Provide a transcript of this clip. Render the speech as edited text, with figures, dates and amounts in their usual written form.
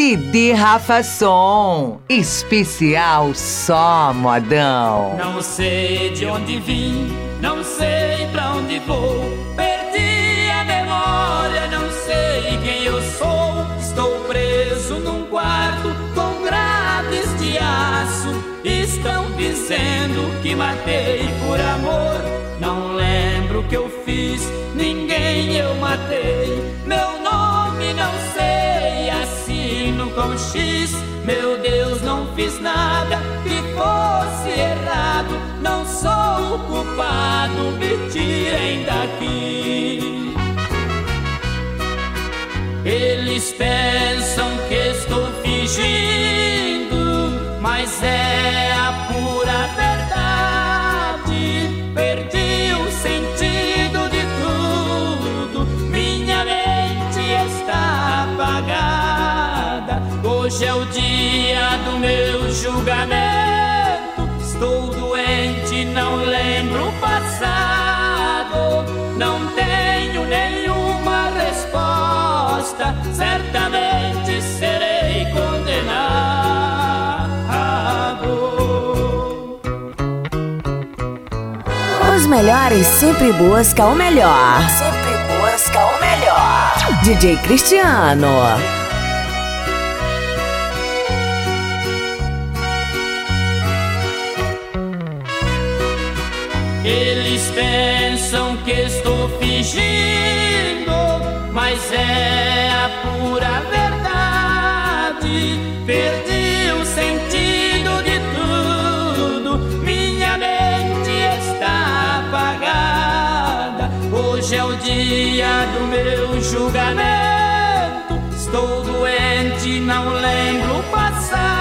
CD Rafa Som, especial só modão. Não sei de onde vim, não sei pra onde vou, perdi a memória, não sei quem eu sou. Estou preso num quarto com grades de aço, estão dizendo que matei por amor. Não lembro o que eu fiz, ninguém eu matei, meu nome não sei, assino com X. Meu Deus, não fiz nada que fosse errado, não sou o culpado, me tirem daqui. Eles pensam que estou fingindo, mas é a pura verdade. Perdi o sentido de tudo, minha mente está apagada. Hoje é o dia do meu julgamento, estou doente, não lembro o passado, não tenho nenhuma resposta, certamente serei condenado. Os melhores sempre buscam o melhor. Sempre buscam o melhor. DJ Cristiano. Eles pensam que estou fingindo, mas é a pura verdade. Perdi o sentido de tudo, minha mente está apagada. Hoje é o dia do meu julgamento, estou doente, não lembro o passado,